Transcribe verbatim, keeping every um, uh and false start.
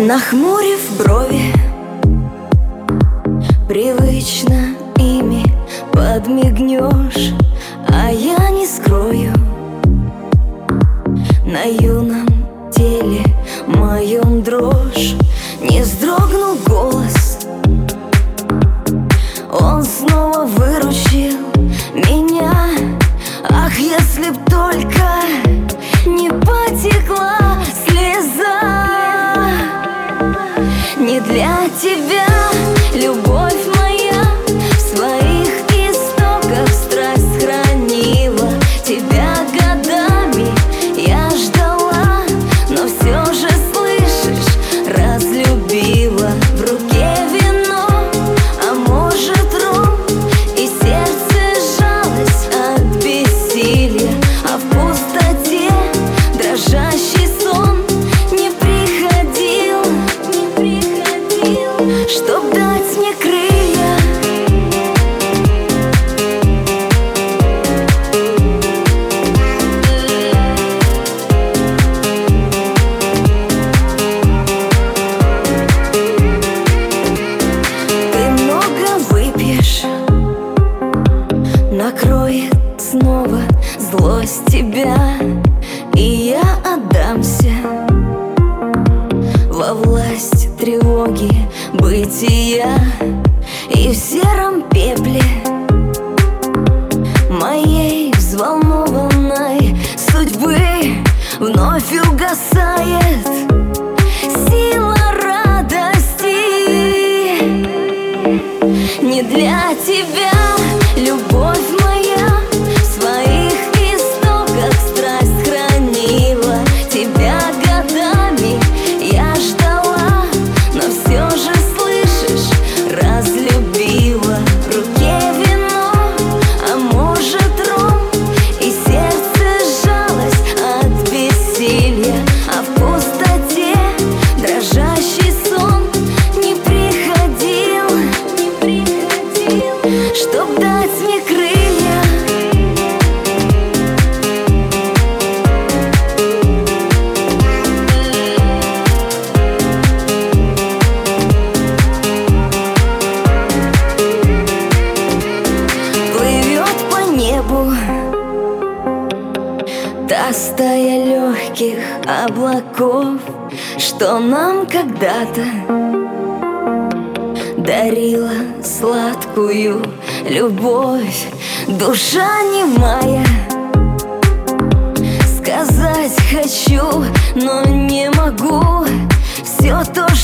Нахмурив брови, привычно ими подмигнешь, а я не скрою на юном теле моем дрожь. Не вздрогнул голос, он снова выручил меня. Ах, если б только не потекла слеза. Не для тебя, любовь моя, в своих истоках страсть хранила. Тебя годами я ждала, но все же, слышишь, разлюбила. В руке вино, а может ром, и сердце сжалось от бессилия. А в пустоте дрожащий сон не приходил, не приходил, чтоб дать мне крылья. Ты много выпьешь, накроет снова злость тебя, и я отдамся во власть тревоги бытия. И в сером пепле моей взволнованной судьбы вновь угасает сила радости. Не для тебя, любовь моя, в своих истоках страсть хранила. Тебя годами я ждала, но все же, слышишь, разлюбила. В руке вино, а может ром, и сердце сжалось от бессилия. А в пустоте дрожащий сон не приходил, не приходил, чтоб дать мне крылья. Плывет по небу та стая легких облаков, что нам когда-то дарила сладкую любовь. Душа немая, сказать хочу, но не могу. Все то